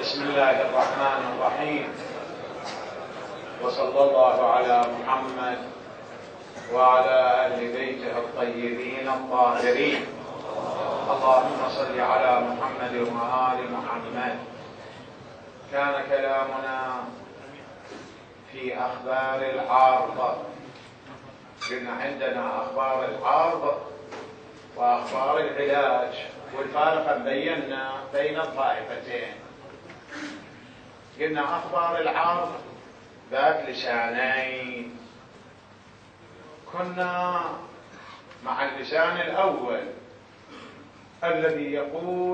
بسم الله الرحمن الرحيم، وصلى الله على محمد وعلى أهل بيته الطيبين الطاهرين. اللهم صل على محمد وآل محمد. كان كلامنا في أخبار العارضة. قلنا عندنا أخبار العارض وأخبار العلاج، والفارق بينا بين الطائفتين. قلنا أخبار العارض ذات لسانين. كنا مع اللسان الأول الذي يقول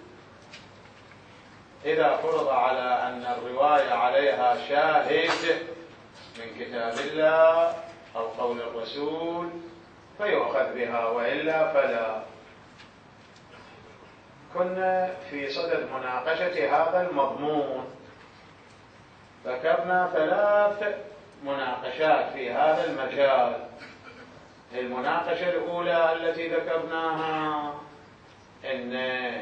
إذا فرض على أن الرواية عليها شاهد من كتاب الله أو قول الرسول فيؤخذ بها، وإلا فلا. كنا في صدد مناقشة هذا المضمون. ذكرنا 3 مناقشات في هذا المجال. المناقشة الأولى التي ذكرناها إن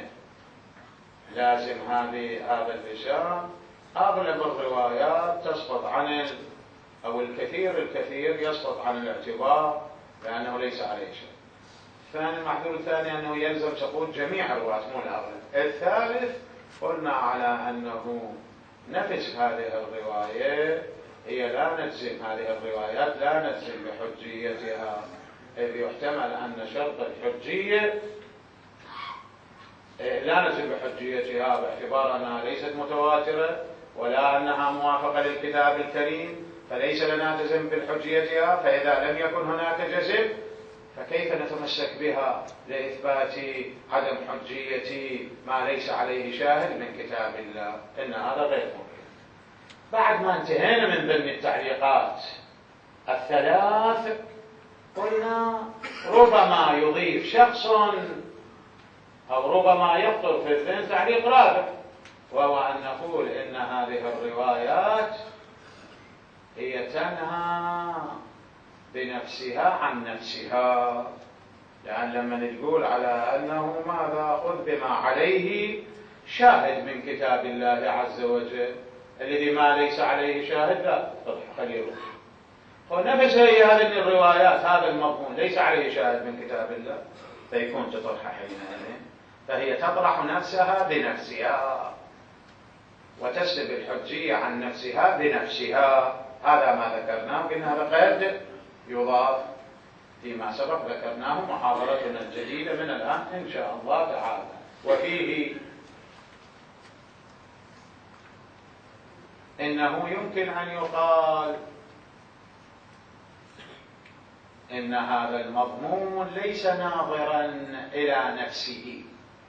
لازم هذا اللسان أغلب الروايات تسقط عن أو الكثير يسقط عن الاعتبار لأنه ليس عليه شيء. المحذور الثاني أنه يلزم سقوط جميع الروايات مو الأغلب. الثالث قلنا على أنه نفس هذه الرواية هي لا نجزم، هذه الروايات لا نجزم بحجيتها، إذ يحتمل أن شرط الحجية لا نجزم بحجيتها باعتبار أنها ليست متواترة ولا أنها موافقة للكتاب الكريم، فليس لنا جزم بالحجيتها. فإذا لم يكن هناك جزم فكيف نتمسك بها لإثبات عدم حجية ما ليس عليه شاهد من كتاب الله؟ إن هذا غير ممكن. بعد ما انتهينا من ضمن التعليقات 3 قلنا ربما يضيف شخص أو ربما يخطر في الذهن تعليق رابع، وهو أن نقول إن هذه الروايات هي تنهى بنفسها عن نفسها. لأن لما نقول على أنه ماذا خذ بما عليه شاهد من كتاب الله عز وجل، الذي ما ليس عليه شاهد لا خليه يروح. ونفس هي هذه الروايات، هذا المضمون ليس عليه شاهد من كتاب الله فيكون تطرح حينئذ، فهي تطرح نفسها بنفسها وتسلب الحجية عن نفسها بنفسها. هذا ما ذكرناه، قلنا هذا قد يضاف فيما سبق ذكرناه محاضرتنا الجديدة من الآن إن شاء الله تعالى. وفيه إنه يمكن أن يقال إن هذا المضمون ليس ناظرا إلى نفسه،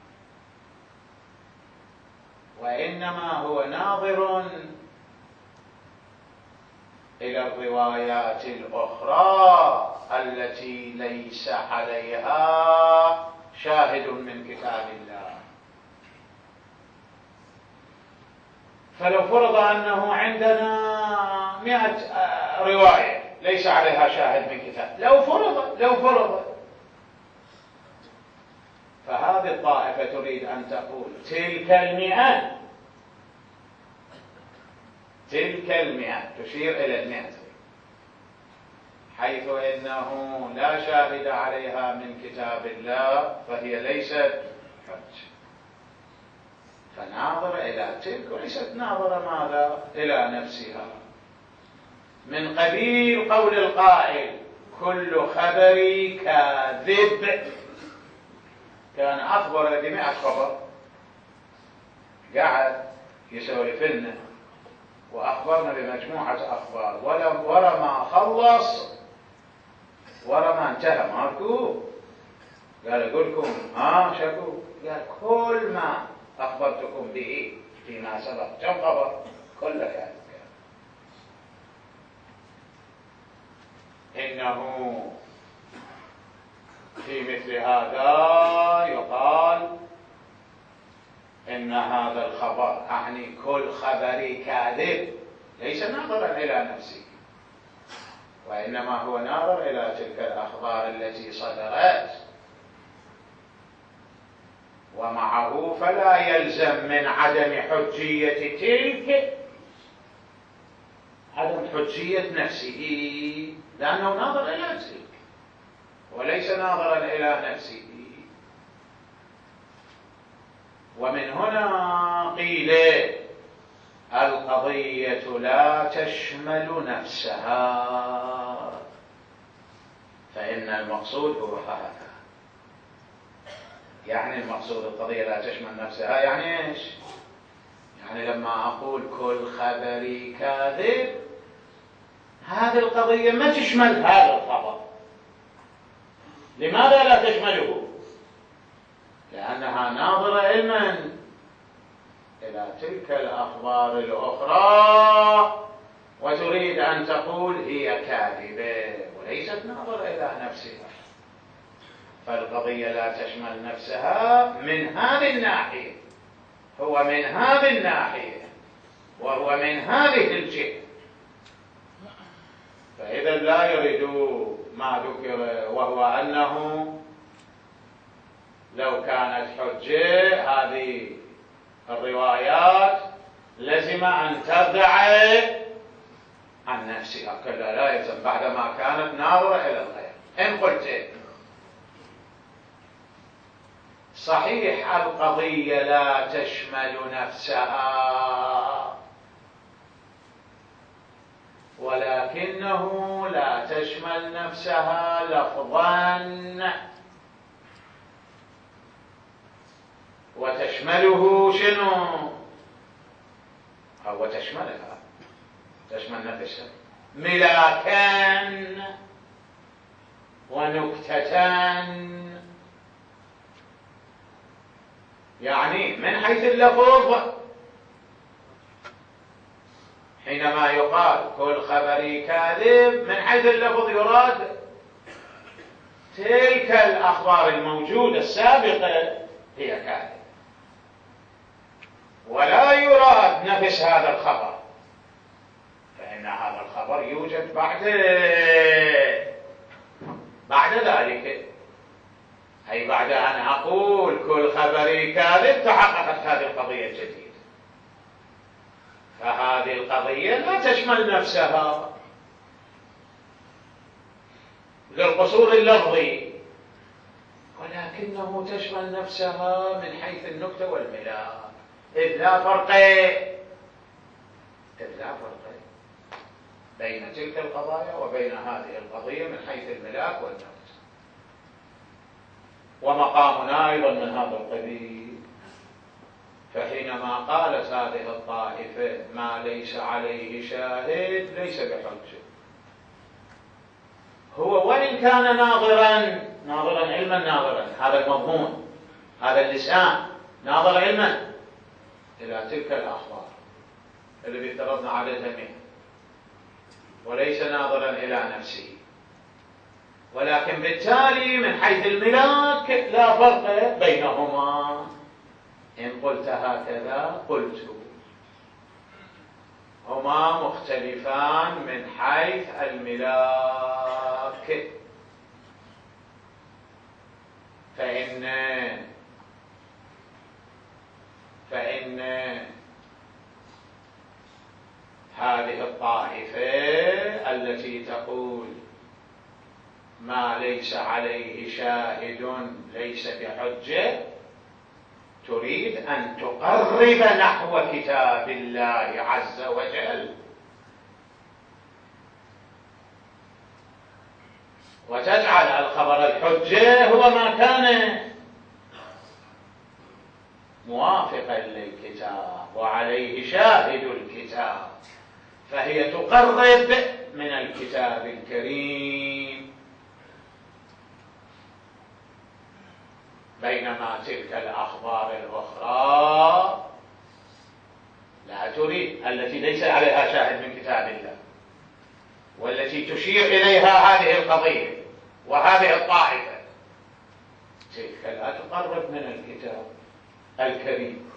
وإنما هو ناظر إلى الروايات الأخرى التي ليس عليها شاهد من كتاب الله. فلو فرض أنه عندنا 100 رواية ليس عليها شاهد من كتاب، لو فرض فهذه الطائفة تريد أن تقول تلك المئة تشير إلى 100 حيث إنه لا شاهد عليها من كتاب الله فهي ليست حج، فناظر إلى تلك وليست ناظرة ماذا إلى نفسها. من قبيل قول القائل كل خبري كاذب. كان أخبر ب100 خبر، قاعد يسولف لنا وأخبرنا بمجموعة أخبار، ورا ما خلص ورا ما انتهى ماكو قال أقول لكم شكو، قال كل ما أخبرتكم به فيما سبق كم خبر كله كاذب. إنه في مثل هذا يقال إن هذا الخبر أعني كل خبري كاذب ليس ناظرا إلى نفسه، وإنما هو ناظر إلى تلك الأخبار التي صدرت ومعه فلا يلزم من عدم حجية تلك عدم حجية نفسه، لأنه ناظر إلى تلك وليس ناظرا إلى نفسه. ومن هنا قيل القضية لا تشمل نفسها، فإن المقصود هو هذا. يعني المقصود القضية لا تشمل نفسها يعني إيش؟ يعني لما أقول كل خبري كاذب، هذه القضية ما تشمل هذا الخبر. لماذا لا تشمله؟ لأنها ناظرة علما إلى تلك الأخبار الأخرى وتريد أن تقول هي كاذبة وليست ناظرة إلى نفسها. فالقضية لا تشمل نفسها من هذه الناحية، هو من هذه الناحية وهو من هذه الجهة. فإذا لا يريد ما ذكر، وهو أنه لو كانت حجة هذه الروايات لزم أن ترجع عن نفسها، كلا لا يلزم بعدما كانت ناظرة إلى الغير. إن قلت صحيح القضية لا تشمل نفسها، ولكنه لا تشمل نفسها لفظا، وتشمله شنو؟ أو تشملها، تشمل نفسها ملاكا ونكتة. يعني من حيث اللفظ حينما يقال كل خبري كاذب، من حيث اللفظ يراد تلك الأخبار الموجودة السابقة هي كاذب، ولا يراد نفس هذا الخبر، فإن هذا الخبر يوجد بعد ذلك، أي بعد أن أقول كل خبري كاذب تحققت هذه القضية الجديدة. فهذه القضية لا تشمل نفسها للقصور اللفظي، ولكنه تشمل نفسها من حيث النكتة والملاك، إذ لا فرق بين تلك القضايا وبين هذه القضية من حيث الملاك والنكتة. ومقامنا أيضا من هذا القبيل. فحينما قالت هذه الطائفة ما ليس عليه شاهد ليس بحجة، هو وإن كان ناظرا علما، هذا المضمون، هذا اللسان ناظر علما إلى تلك الأخبار التي افترضنا على الجميع، وليس ناظرا إلى نفسه، ولكن بالتالي من حيث الملاك لا فرق بينهما. إن قلت هكذا قلت هما مختلفان من حيث الملاك، فإن هذه الطائفة التي تقول ما ليس عليه شاهد ليس بحجة تريد أن تقرب نحو كتاب الله عز وجل، وتجعل الخبر الحجة هو ما كان موافقا للكتاب وعليه شاهد الكتاب، فهي تقرب من الكتاب الكريم، بينما تلك الأخبار الأخرى لا تريد، التي ليس عليها شاهد من كتاب الله، والتي تشير إليها هذه القضية وهذه الطائفة، تلك لا تقرب من الكتاب الكريم.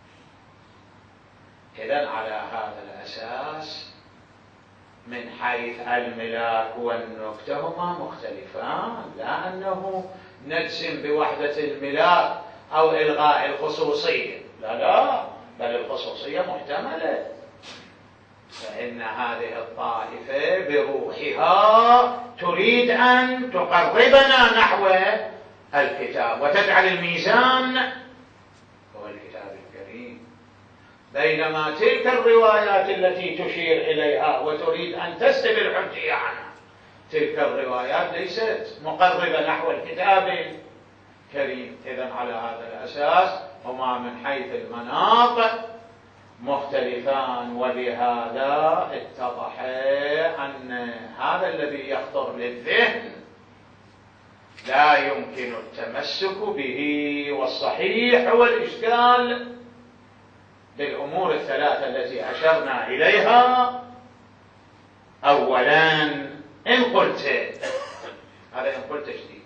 إذن على هذا الأساس من حيث الملاك والنكتة هما مختلفان، لا أنه نجزم بوحدة الملاك أو إلغاء الخصوصية، لا، بل الخصوصية محتملة. فإن هذه الطائفة بروحها تريد أن تقربنا نحو الكتاب وتجعل الميزان هو الكتاب الكريم، بينما تلك الروايات التي تشير إليها وتريد أن تسلب الحجية عنها، تلك الروايات ليست مقربة نحو الكتاب الكريم. إذن على هذا الأساس هما من حيث المناط مختلفان، ولهذا اتضح أن هذا الذي يخطر للذهن لا يمكن التمسك به، والصحيح هو الإشكال بالأمور الثلاثة التي أشرنا إليها. أولا، إن قلت، هذا إن قلت شديد،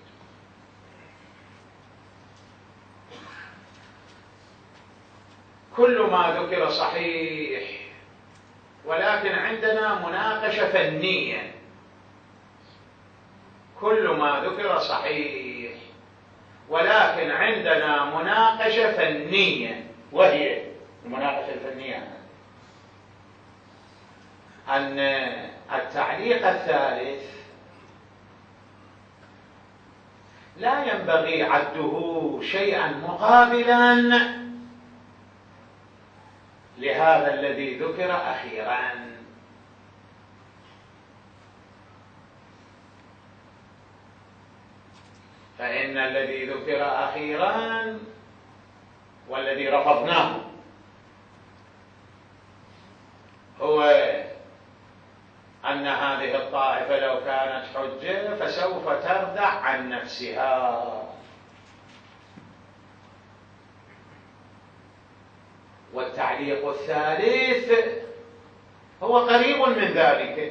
كل ما ذكر صحيح، ولكن عندنا مناقشة فنية. كل ما ذكر صحيح، ولكن عندنا مناقشة فنية، وهي المناقشة الفنية أن التعليق الثالث لا ينبغي عده شيئا مقابلا لهذا الذي ذكر أخيرا. فإن الذي ذكر أخيرا والذي رفضناه هو أن هذه الطائفة لو كانت حجة فسوف تردع عن نفسها، والتعليق الثالث هو قريب من ذلك،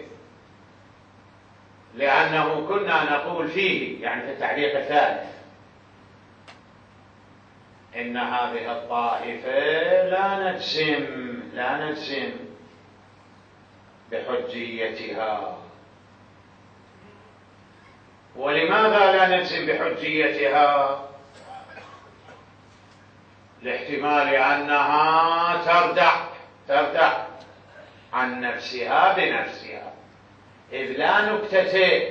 لأنه كنا نقول فيه، يعني في التعليق الثالث، إن هذه الطائفة لا نجزم بحجيتها. ولماذا لا نجزم بحجيتها؟ لاحتمال أنها تردع عن نفسها بنفسها، إذ لا نكتة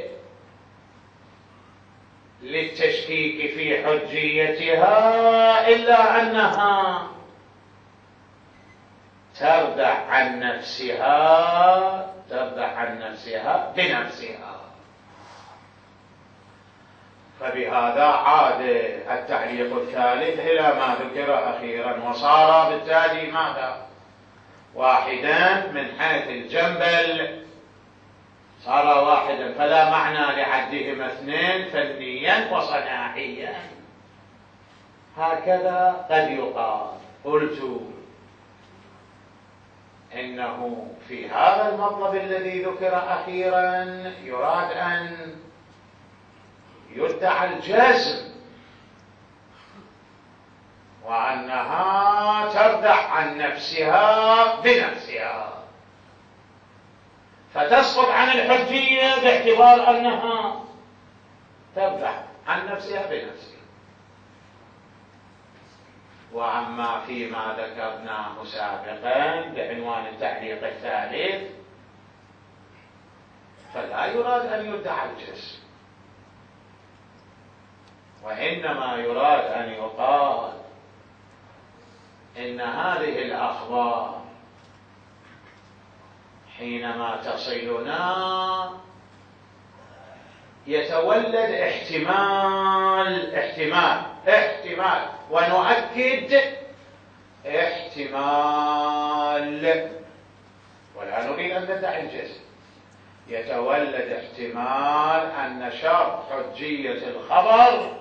للتشكيك في حجيتها إلا أنها تردع عن نفسها بنفسها. فبهذا عاد التعليق الثالث إلى ما ذكر أخيرا، وصار بالتالي ماذا؟ واحدا من حيث الجنبل، صار واحدا، فلا معنى لعدهما اثنين فنيا وصناعيا. هكذا قد يقال. قلت إنه في هذا المطلب الذي ذكر أخيرا يراد أن يدعى الجزم، وأنها تردع عن نفسها بنفسها، فتسقط عن الحجية باعتبار أنها تردع عن نفسها بنفسها. وأما فيما ذكرناه سابقا بعنوان التعليق الثالث فلا يراد أن يدعى الجسم، وإنما يراد أن يقال إن هذه الأخبار حينما تصلنا يتولد احتمال، ونؤكد احتمال، ولا نريد أن ندعي الجزم، يتولد احتمال أن شرط حجية الخبر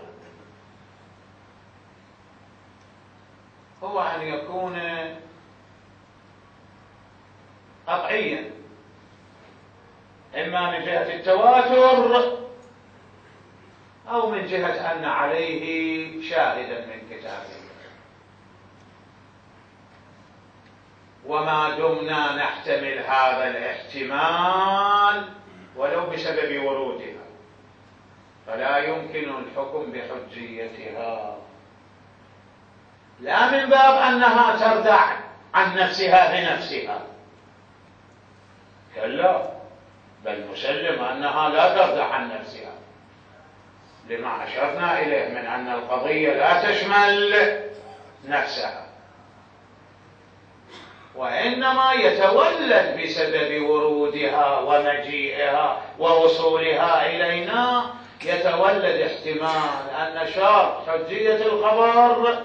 هو أن يكون قطعيا، إما من جهة التواتر أو من جهة أن عليه شاهدا من كتابه. وما دمنا نحتمل هذا الاحتمال ولو بسبب ورودها فلا يمكن الحكم بحجيتها. لا من باب أنها تردع عن نفسها بنفسها، كلا، بل نسلم أنها لا تردع عن نفسها لما أشرنا إليه من أن القضية لا تشمل نفسها، وإنما يتولد بسبب ورودها ومجيئها ووصولها إلينا، يتولد احتمال أن شرط حجية الخبر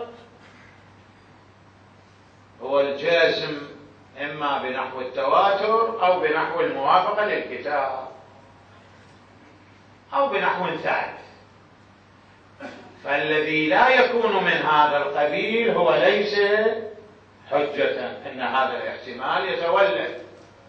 هو الجازم إما بنحو التواتر أو بنحو الموافقة للكتاب أو بنحو ثالث. فالذي لا يكون من هذا القبيل هو ليس حجة، إن هذا الاحتمال يتولد،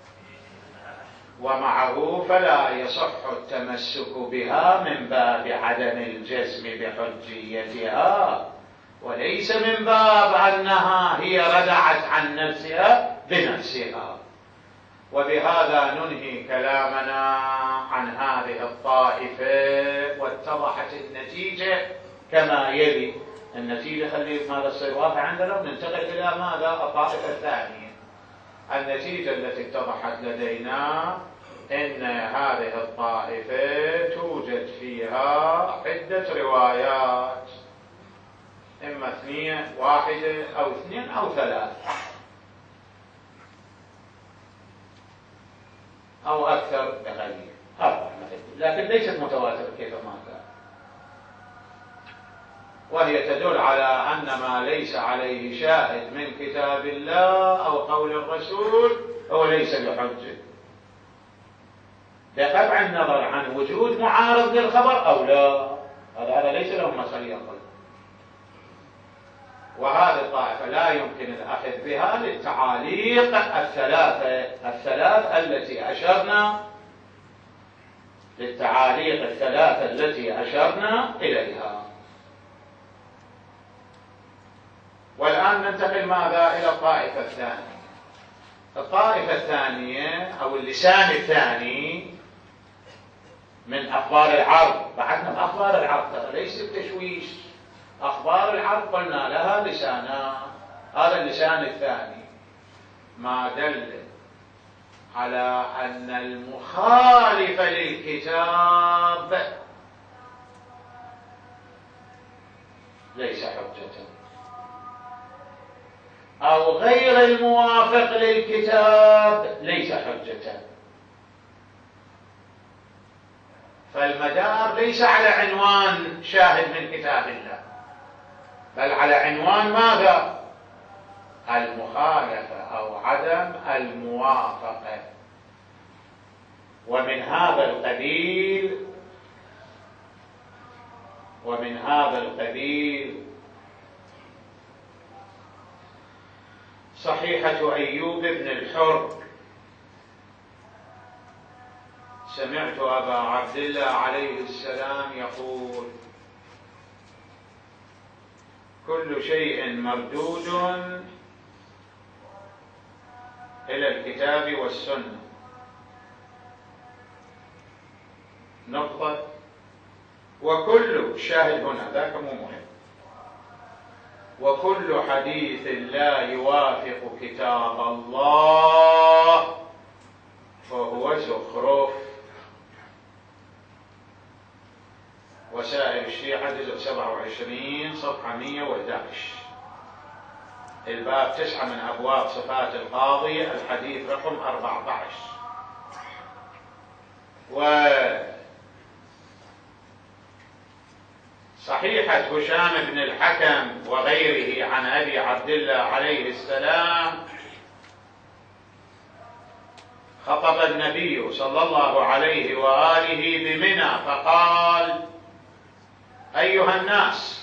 ومعه فلا يصح التمسك بها من باب عدم الجزم بحجيتها، وليس من باب أنها هي ردعت عن نفسها بنفسها. وبهذا ننهي كلامنا عن هذه الطائفة، واتضحت النتيجة كما يلي. النتيجة خلي ماذا الصير واقع عندنا، وننتقل إلى ماذا؟ الطائفة الثانية. النتيجة التي اتضحت لدينا إن هذه الطائفة توجد فيها عدة روايات، إما اثنين، واحدة أو اثنين أو ثلاث أو أكثر بقليل، أربع مثلا، لكن ليست متواترة كيفما كان، وهي تدل على أن ما ليس عليه شاهد من كتاب الله أو قول الرسول هو ليس بحجة، بقطع النظر عن وجود معارض للخبر أو لا، هذا ليس له مصدر يقل. وهذه الطائفة لا يمكن الأخذ بها للتعاليق الثلاث التي أشرنا، للتعاليق الثلاثة التي أشرنا إليها. والآن ننتقل ماذا؟ إلى الطائفة الثانية. الطائفة الثانية أو اللسان الثاني من أخبار العرض، بعدنا بأخبار العرض ليس بتشويش، أخبار العرض قلنا لها لسانان، هذا اللسان الثاني ما دل على أن المخالف للكتاب ليس حجة، أو غير الموافق للكتاب ليس حجة. فالمدار ليس على عنوان شاهد من كتاب الله، بل على عنوان ماذا؟ المخالفة أو عدم الموافقة. ومن هذا القبيل صحيحة أيوب بن الحر: سمعت أبا عبد الله عليه السلام يقول: كل شيء مردود إلى الكتاب والسنة. نقطة. وكل شاهد هنا، ذاك مو مهم. وكل حديث لا يوافق كتاب الله فهو زخرف. وسائل الشيعة جزء 27 صفحة 111، الباب 9 من أبواب صفات القاضي، الحديث رقم 14. وصحيحة هشام بن الحكم وغيره عن أبي عبد الله عليه السلام: خطب النبي صلى الله عليه وآله بمنى فقال: أيها الناس،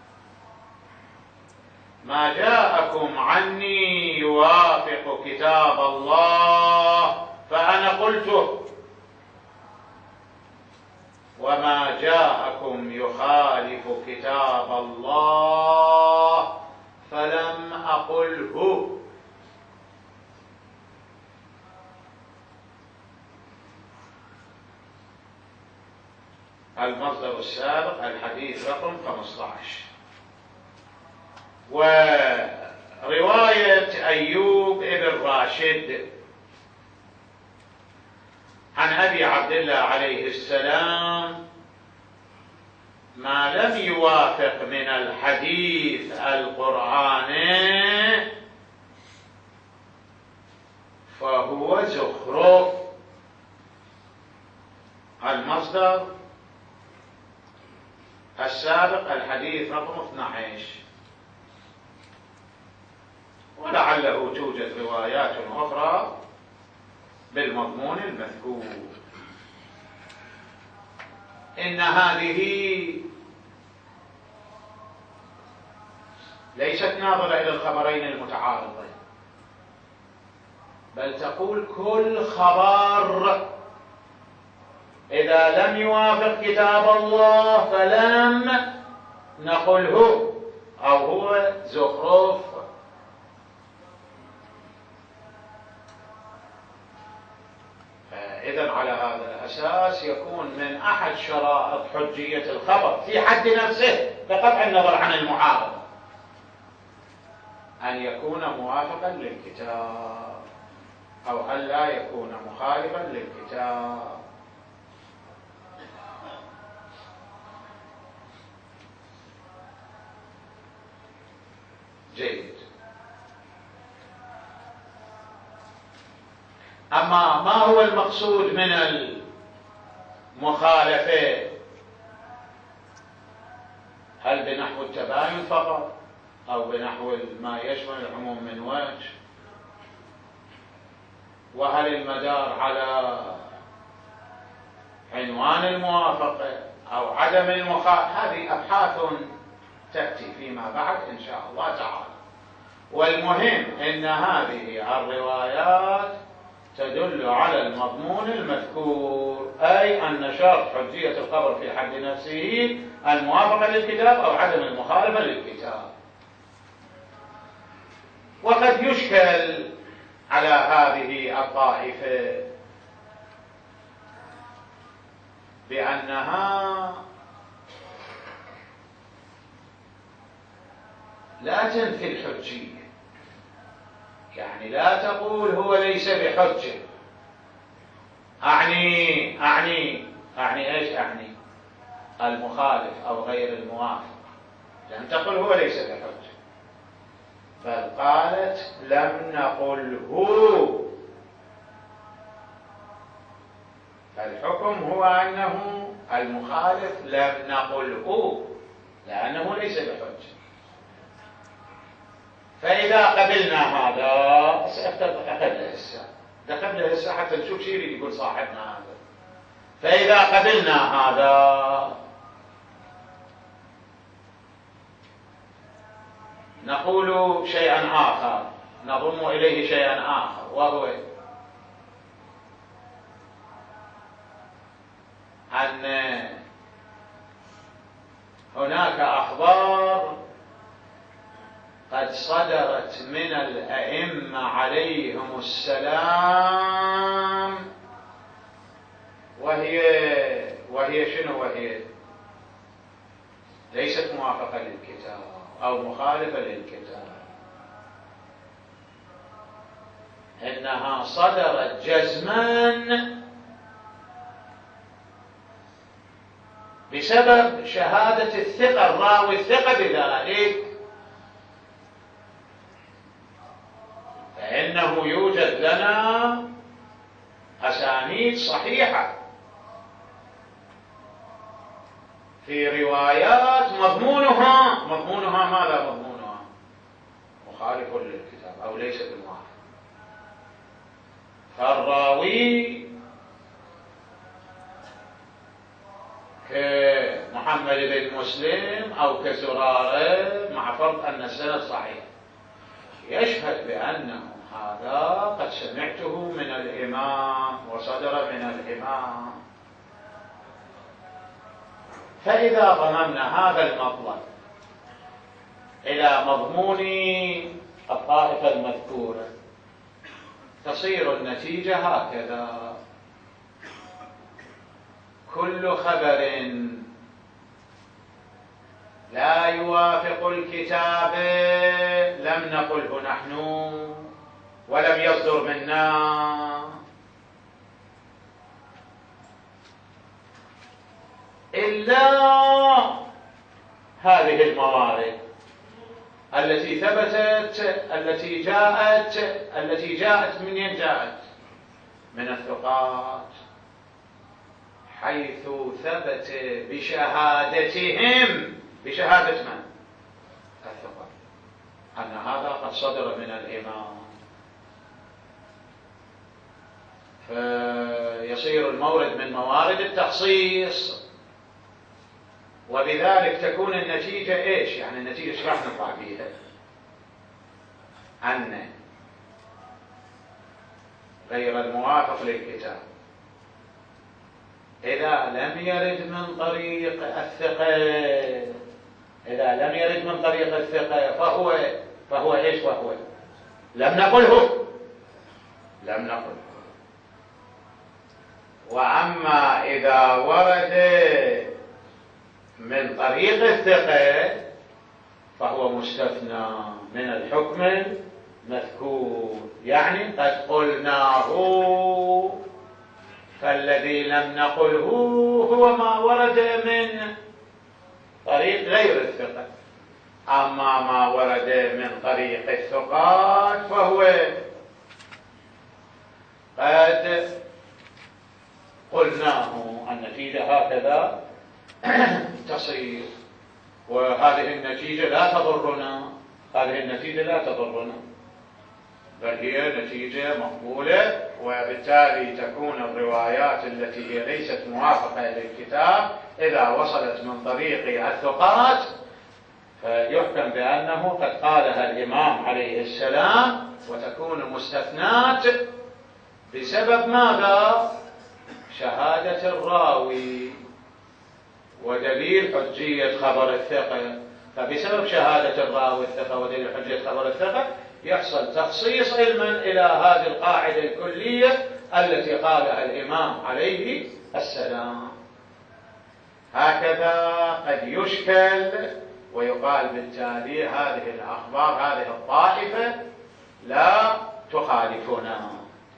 ما جاءكم عني يوافق كتاب الله فأنا قلته، وما جاءكم يخالف كتاب الله فلم أقله. المصدر السابق الحديث رقم 15. ورواية أيوب ابن راشد عن أبي عبد الله عليه السلام ما لم يوافق من الحديث القرآني فهو زخرف. المصدر السابق الحديث رقم 12، ولعله توجد روايات أخرى بالمضمون المذكور. إن هذه ليست ناظرة إلى الخبرين المتعارضين، بل تقول كل خبر إذا لم يوافق كتاب الله فلم نقله أو هو زخرف. إذن على هذا الأساس يكون من أحد شرائط حجية الخبر في حد نفسه بقطع النظر عن المعارضة أن يكون موافقا للكتاب أو أن لا يكون مخالفا للكتاب. جيد. أما ما هو المقصود من المخالفة؟ هل بنحو التباين فقط أو بنحو ما يشمل العموم من وجه؟ وهل المدار على عنوان الموافقة أو عدم المخالفة؟ هذه أبحاث تأتي فيما بعد إن شاء الله تعالى. والمهم أن هذه الروايات تدل على المضمون المذكور، أي أن شرط حجية الخبر في حد نفسه الموافقة للكتاب أو عدم المخالفة للكتاب. وقد يشكل على هذه الطائفة بأنها لا تنفي الحجية، يعني لا تقول هو ليس بحجة. أعني إيش أعني؟ المخالف أو غير الموافق، لم تقل هو ليس بحجة، بل قالت لم نقله. فالحكم هو أنه المخالف لم نقله لأنه ليس بحجة. فإذا قبلنا هذا قبل هسه حتى نشوف شيء اللي يقول صاحبنا هذا. فإذا قبلنا هذا نقول شيئا آخر، نضم إليه شيئا آخر، وهو أن هناك أخبار قد صدرت من الأئمة عليهم السلام وهي شنو؟ وهي ليست موافقة للكتاب أو مخالفة للكتاب، إنها صدرت جزما بسبب شهادة الثقة، الراوي الثقة بذلك، فإنه يوجد لنا أسانيد صحيحة في روايات مضمونها ماذا؟ مضمونها مخالف للكتاب أو ليس بالموافق. فالراوي كمحمد بن مسلم أو كزرارة مع فرض أن السند صحيح يشهد بأنه هذا قد سمعته من الإمام وصدر من الإمام. فإذا ضممنا هذا المطلب إلى مضمون الطائفة المذكورة تصير النتيجة هكذا: كل خبر لا يوافق الكتاب لم نقله نحن ولم يصدر منا إلا هذه الموارد التي ثبتت، التي جاءت منين جاءت؟ من الثقات، حيث ثبت بشهادتهم، بشهادة من؟ الثقات، أن هذا قد صدر من الإمام، فيصير المورد من موارد التخصيص، وبذلك تكون النتيجة إيش؟ يعني النتيجة ايش راح نطلع بيها؟ أن غير الموافق للكتاب إذا لم يرد من طريق الثقة، إذا لم يرد من طريق الثقة فهو إيش؟ وهو لم نقله. وأما إذا ورد من طريق الثقة فهو مستثنى من الحكم المذكور، يعني قد قلناه، فالذي لم نقله هو ما ورد من طريق غير الثقة، أما ما ورد من طريق الثقات فهو قد قلناه. النتيجة هكذا تصير، وهذه النتيجة لا تضرنا، هذه النتيجة لا تضرنا، بل هي نتيجة مقبولة، وبالتالي تكون الروايات التي هي ليست موافقة للكتاب إذا وصلت من طريق الثقات فيحكم بأنه قد قالها الإمام عليه السلام، وتكون مستثنات بسبب ماذا؟ شهادة الراوي ودليل حجية خبر الثقة. فبسبب شهادة الراوي الثقة ودليل حجية خبر الثقة يحصل تخصيص علما إلى هذه القاعدة الكلية التي قالها الإمام عليه السلام. هكذا قد يشكل ويقال بالتالي هذه الأخبار، هذه الطائفة لا تخالفنا،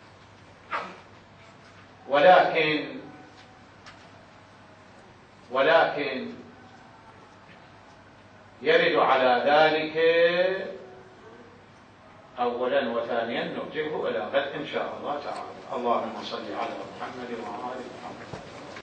ولكن يرد على ذلك أولا وثانيا نرجعه إلى غد إن شاء الله تعالى. اللهم صل على محمد وعلى آل محمد.